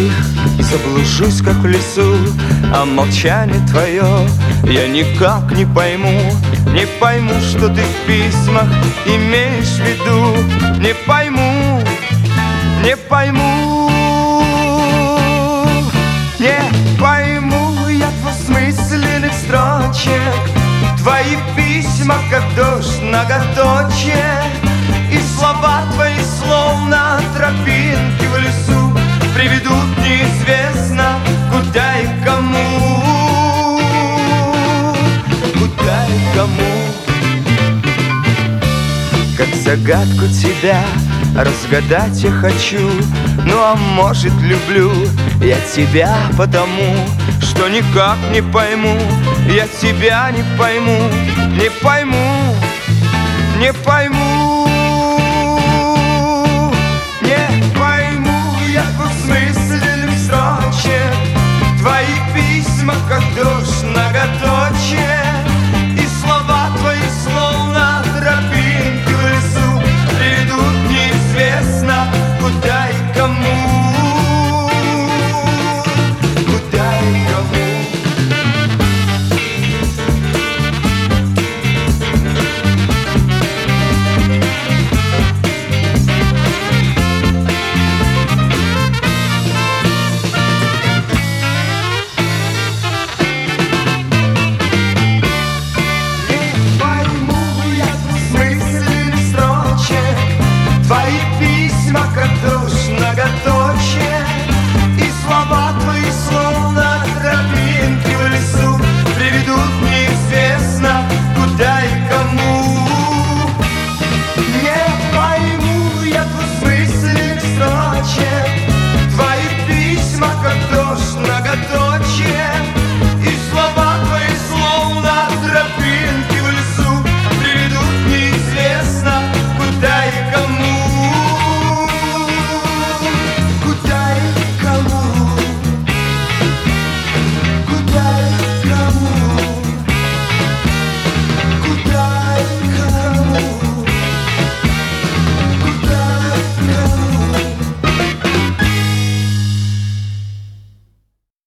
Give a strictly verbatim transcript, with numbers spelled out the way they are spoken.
пути и заблужусь, как в лесу, а молчание твое я никак не пойму. Не пойму, что ты в письмах имеешь в виду. Не пойму, не пойму, не пойму я двусмысленных строчек. Твои письма, как дождь, многоточие, и слова твои, словно тропинки в лесу, приведут неизвестно куда и кому. Куда и кому. Как загадку тебя разгадать я хочу. Ну а может люблю я тебя потому, что никак не пойму. Я тебя не пойму, не пойму, не пойму.